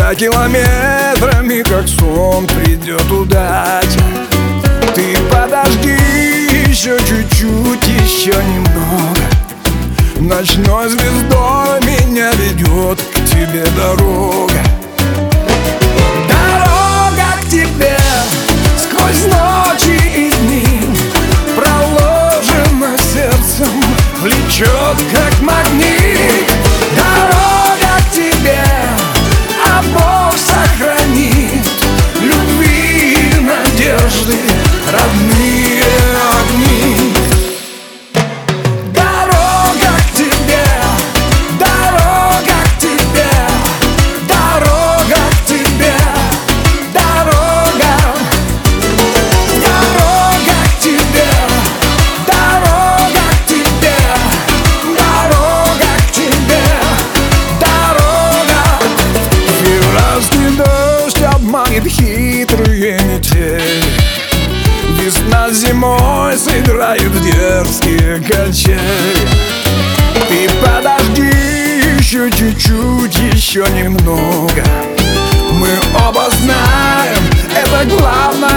За километрами, как сон, придет удача. Ты подожди еще чуть-чуть, еще немного. Ночной звездой меня ведет к тебе дорога. Дорога к тебе сквозь ночи и дни проложена сердцем, влечет как магнит. Дорога к тебе обоих сохранит, любви и надежды, родные огни. Дорога к тебе, дорога к тебе, дорога к тебе, дорога. Дорога к тебе, дорога к тебе, дорога к тебе, дорога. Февральский дождь обманет хитрые метели, весна с зимой сыграют в дерзкие качели. Ты подожди еще чуть-чуть, еще немного. Мы оба знаем, это главное.